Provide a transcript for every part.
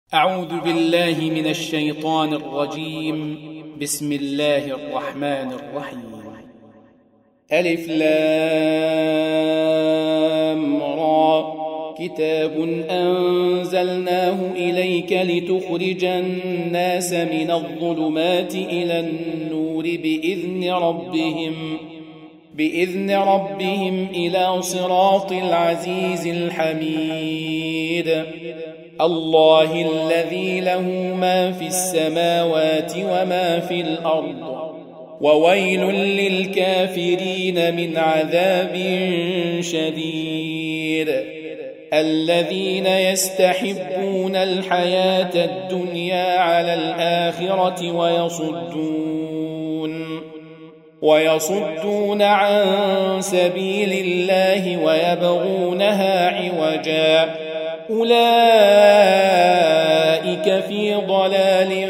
أعوذ بالله من الشيطان الرجيم. بسم الله الرحمن الرحيم. ألف لام را. كتاب أنزلناه إليك لتخرج الناس من الظلمات إلى النور بإذن ربهم إلى صراط العزيز الحميد. الله الذي له ما في السماوات وما في الأرض وويل للكافرين من عذاب شديد. الذين يستحبون الحياة الدنيا على الآخرة ويصدون عن سبيل الله ويبغونها عوجا. أولئك في ضلال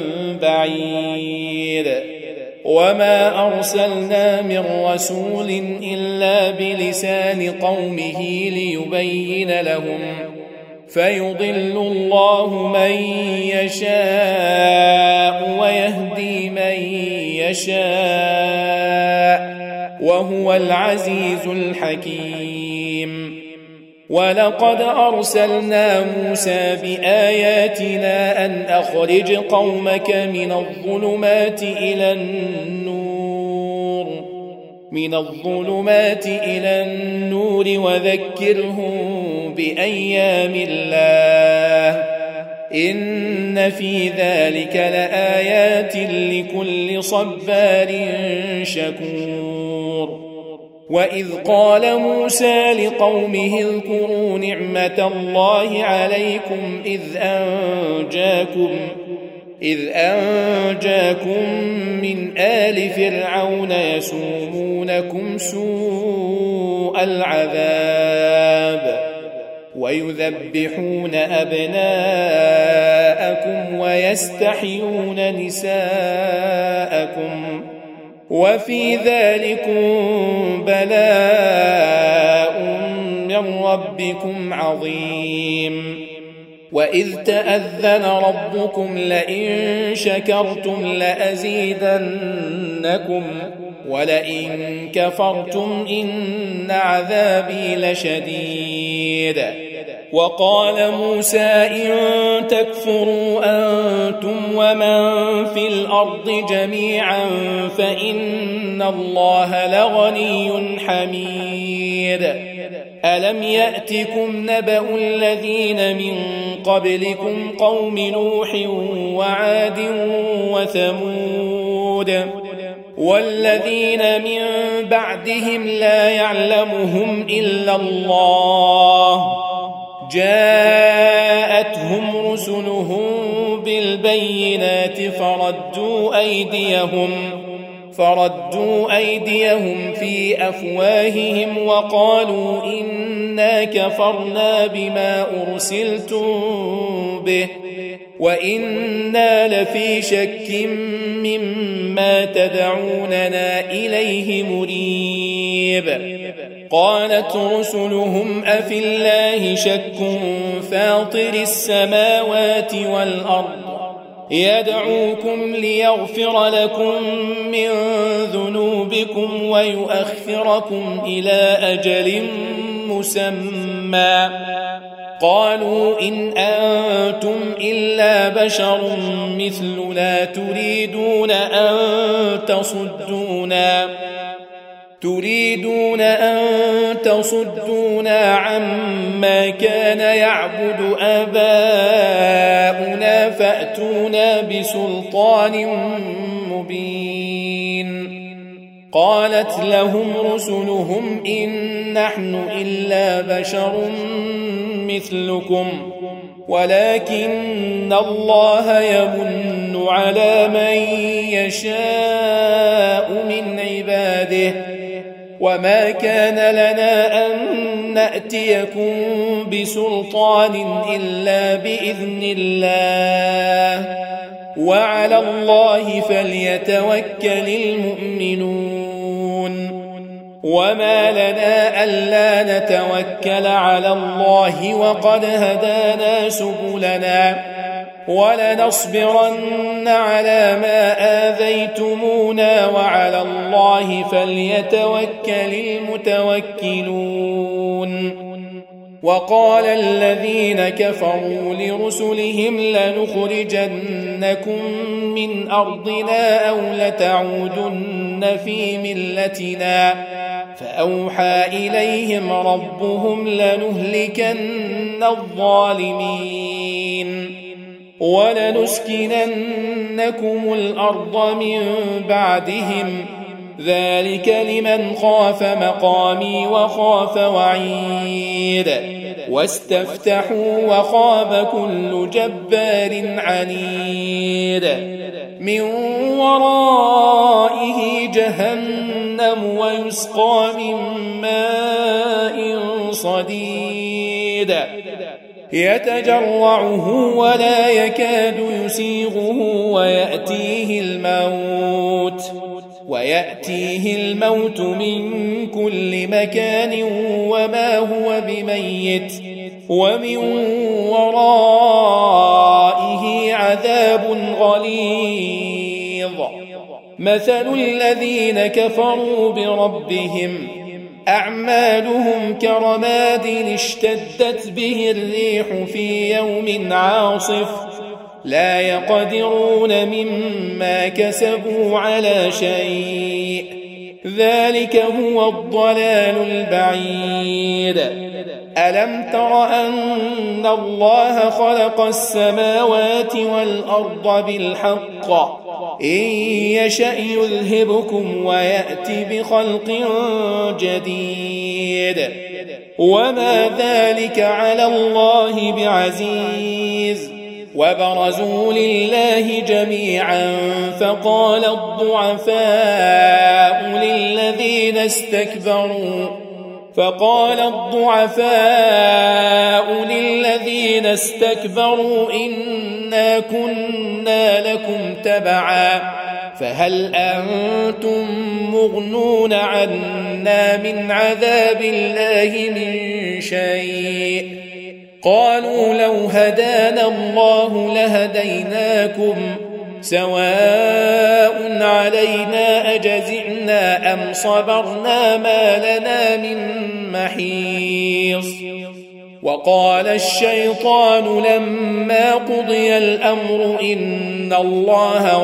بعيد. وما أرسلنا من رسول إلا بلسان قومه ليبين لهم فيضل الله من يشاء ويهدي من يشاء وهو العزيز الحكيم. ولقد أرسلنا موسى بآياتنا أن أخرج قومك من الظلمات إلى النور وذكرهم بأيام الله إن في ذلك لآيات لكل صبار شكور. وإذ قال موسى لقومه اذكروا نعمة الله عليكم إذ أنجاكم من آل فرعون يسومونكم سوء العذاب ويذبحون أبناءكم ويستحيون نساءكم وفي ذلكم بلاء من ربكم عظيم. وإذ تأذن ربكم لئن شكرتم لأزيدنكم ولئن كفرتم إن عذابي لشديد. وقال موسى إن تكفروا أنتم ومن في الأرض جميعا فإن الله لغني حميد. ألم يأتكم نبأ الذين من قبلكم قوم نوح وعاد وثمود والذين من بعدهم لا يعلمهم إلا الله جاءتهم رسلهم بالبينات فردوا أيديهم في أفواههم وقالوا إنا كفرنا بما أرسلتم به وإنا لفي شك مما تدعوننا إليه مريب. قالت رسلهم أفي الله شك فاطر السماوات والأرض يدعوكم ليغفر لكم من ذنوبكم ويؤخركم إلى أجل مسمى. قالوا إن أنتم إلا بشر مثلنا تريدون أن تصدونا عما كان يعبد آباؤنا فأتونا بسلطان مبين. قالت لهم رسلهم إن نحن إلا بشر مثلكم ولكن الله يمن على من يشاء من عباده وما كان لنا أن نأتيكم بسلطان إلا بإذن الله وعلى الله فليتوكل المؤمنون. وما لنا ألا نتوكل على الله وقد هدانا سبلنا ولنصبرن على ما آذيتمونا وعلى الله فليتوكل المتوكلون. وقال الذين كفروا لرسلهم لنخرجنكم من أرضنا أو لتعودن في ملتنا فأوحى إليهم ربهم لنهلكن الظالمين ولنسكننكم الأرض من بعدهم ذلك لمن خاف مقامي وخاف وعيد واستفتحوا وخاب كل جبار عنيد من ورائه جهنم ويسقى من ماء صديد يتجرعه ولا يكاد يسيغه ويأتيه الموت من كل مكان وما هو بميت ومن ورائه عذاب غليظ. مثل الذين كفروا بربهم أعمالهم كرماد اشتدت به الريح في يوم عاصف لا يقدرون مما كسبوا على شيء ذلك هو الضلال البعيد. ألم تر أن الله خلق السماوات والأرض بالحق إن يشأ يذهبكم ويأتي بخلق جديد وما ذلك على الله بعزيز. وبرزوا لله جميعا فقال الضعفاء للذين استكبروا إنا كنا لكم تبعا فهل أنتم مغنون عنا من عذاب الله من شيء قالوا لو هدانا الله لهديناكم سواء علينا أجزعنا أم صبرنا ما لنا من محيص. وقال الشيطان لما قضي الأمر إن الله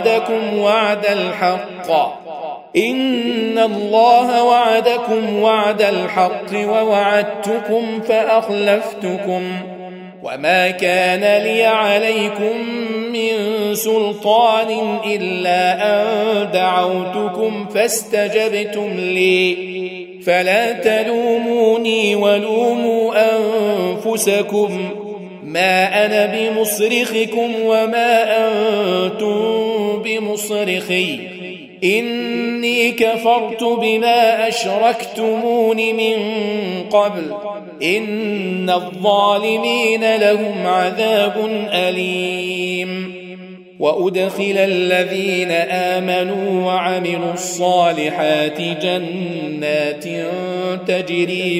وعدكم وعد الحق ووعدتكم فأخلفتكم وما كان لي عليكم من سلطان إلا أن دعوتكم فاستجبتم لي فلا تلوموني ولوموا أنفسكم ما أنا بمصرخكم وما أنتم بمصرخي إني كفرت بما أشركتمون من قبل إن الظالمين لهم عذاب أليم. وأدخل الذين آمنوا وعملوا الصالحات جنات تجري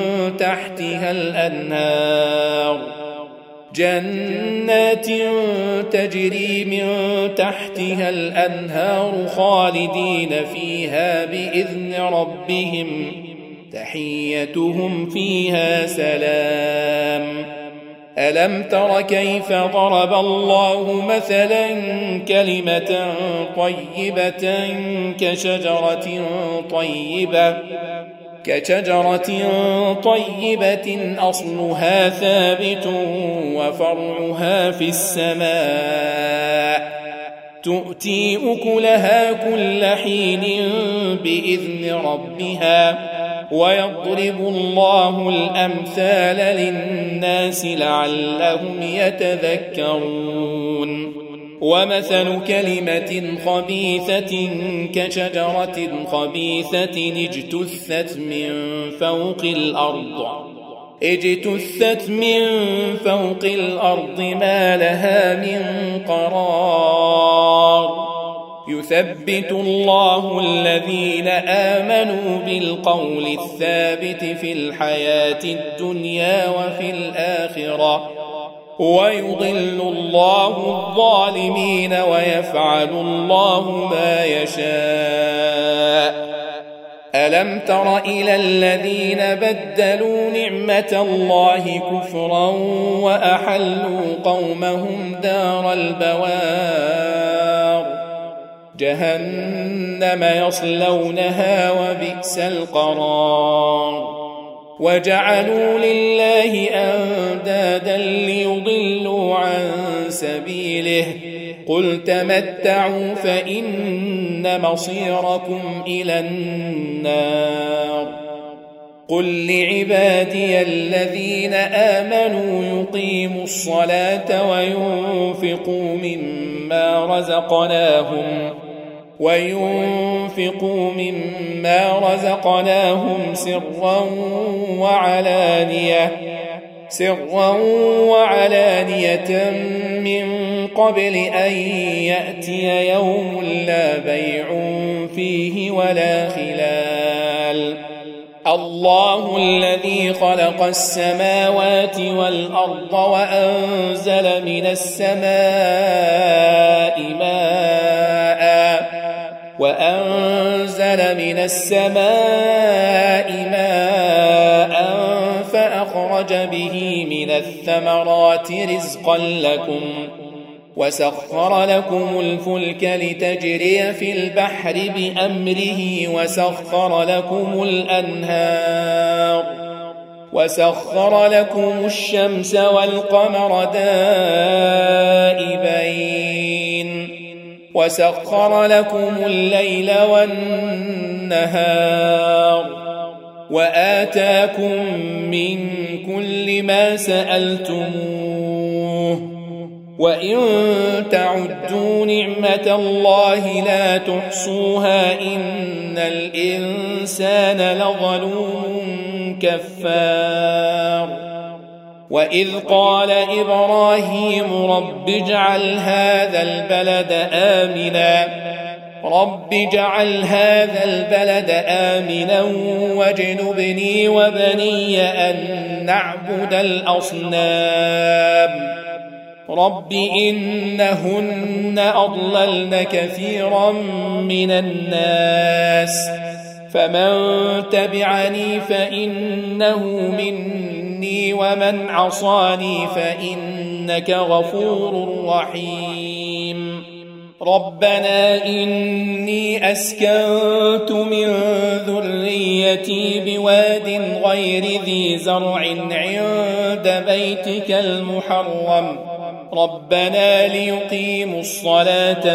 من تحتها الأنهار خالدين فيها بإذن ربهم تحيتهم فيها سلام. ألم تر كيف ضرب الله مثلا كلمة طيبة كشجرة طيبة أصلها ثابت وفرعها في السماء تؤتي أكلها كل حين بإذن ربها ويضرب الله الأمثال للناس لعلهم يتذكرون. ومثل كلمة خبيثة كشجرة خبيثة اجتثت من فوق الأرض ما لها من قرار. يثبت الله الذين آمنوا بالقول الثابت في الحياة الدنيا وفي الآخرة ويضل الله الظالمين ويفعل الله ما يشاء. ألم تر إلى الذين بدلوا نعمة الله كفرا وأحلوا قومهم دار البوار جهنم يصلونها وبئس القرار. وجعلوا لله أندادا ليضلوا عن سبيله قل تمتعوا فإن مصيركم إلى النار. قل لعبادي الذين آمنوا يقيموا الصلاة وينفقوا مما رزقناهم سرا وعلانية من قبل أن يأتي يوم لا بيع فيه ولا خلال. الله الذي خلق السماوات والأرض وأنزل من السماء ماء فأخرج به من الثمرات رزقا لكم وسخر لكم الفلك لتجري في البحر بأمره وسخر لكم الشمس والقمر دائبين وسخر لكم الليل والنهار وآتاكم من كل ما سألتموه وإن تعدوا نعمة الله لا تحصوها إن الإنسان لظلوم كفار. وإذ قال إبراهيم رب اجعل هذا البلد آمنا واجنبني وبني أن نعبد الأصنام. رب إنهن أضللن كثيرا من الناس فمن تبعني فإنه مني ومن عصاني فإنك غفور رحيم. ربنا إني أسكنت من ذريتي بواد غير ذي زرع عند بيتك المحرم ربنا ليقيموا الصلاة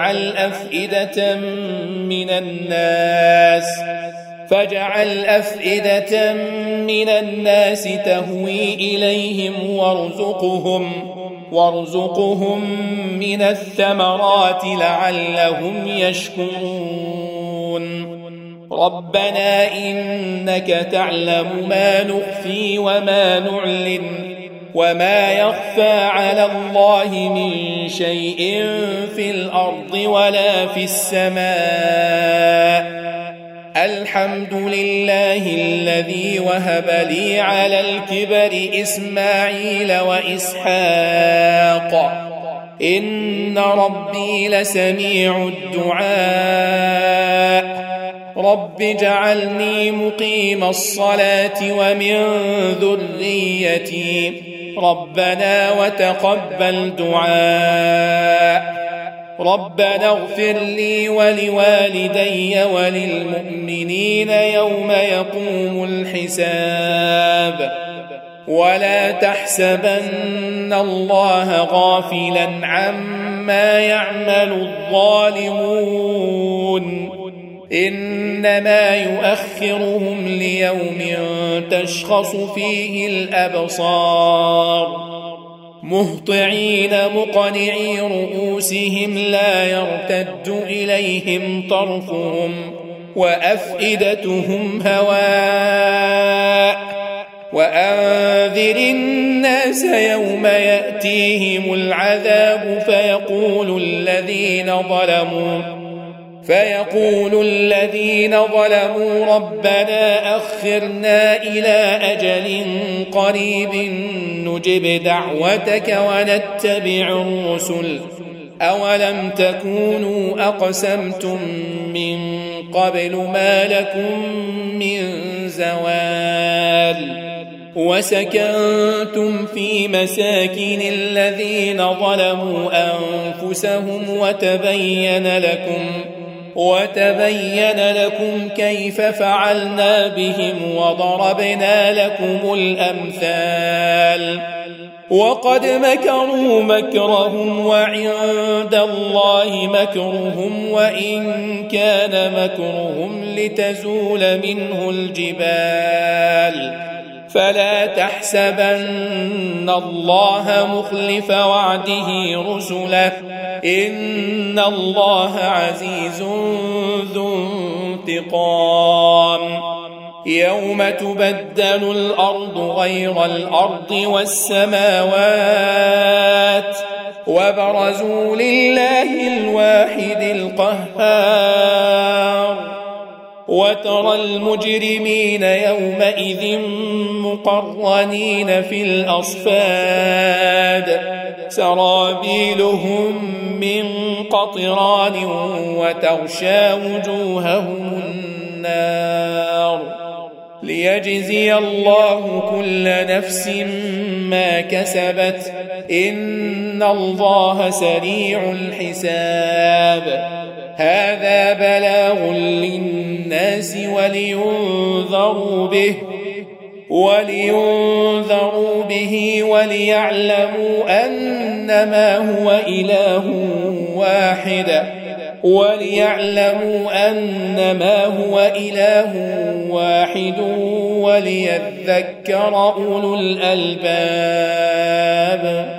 فاجعل أفئدة من الناس تهوي إليهم وارزقهم من الثمرات لعلهم يشكرون. ربنا إنك تعلم ما نخفي وما نعلن وما يخفى على الله من شيء في الأرض ولا في السماء. الحمد لله الذي وهب لي على الكبر إسماعيل وإسحاق إن ربي لسميع الدعاء. رب اجعلني مقيم الصلاة ومن ذريتي ربنا وتقبل دعاء. ربنا اغفر لي ولوالدي وللمؤمنين يوم يقوم الحساب. ولا تحسبن الله غافلا عما يعمل الظالمون إنما يؤخرهم ليوم تشخص فيه الأبصار مهطعين مقنعي رؤوسهم لا يرتد إليهم طرفهم وأفئدتهم هواء. وأنذر الناس يوم يأتيهم العذاب فيقول الذين ظلموا ربنا أخرنا إلى أجل قريب نجب دعوتك ونتبع الرسل أولم تكونوا أقسمتم من قبل ما لكم من زوال وسكنتم في مساكن الذين ظلموا أنفسهم وتبين لكم كيف فعلنا بهم وضربنا لكم الأمثال وقد مكروا مكرهم وعند الله مكرهم وإن كان مكرهم لتزول منه الجبال فلا تحسبن الله مخلف وعده رسله إن الله عزيز ذو انتقام يوم تبدل الأرض غير الأرض والسماوات وبرزوا لله الواحد القهار وترى المجرمين يومئذ مقرنين في الأصفاد سرابيلهم من قطران وتغشى وجوههم النار ليجزي الله كل نفس ما كسبت إن الله سريع الحساب هذا بلاغ للناس ولينذروا به وليعلموا أنما هو إله واحد وليذكر أولو الألباب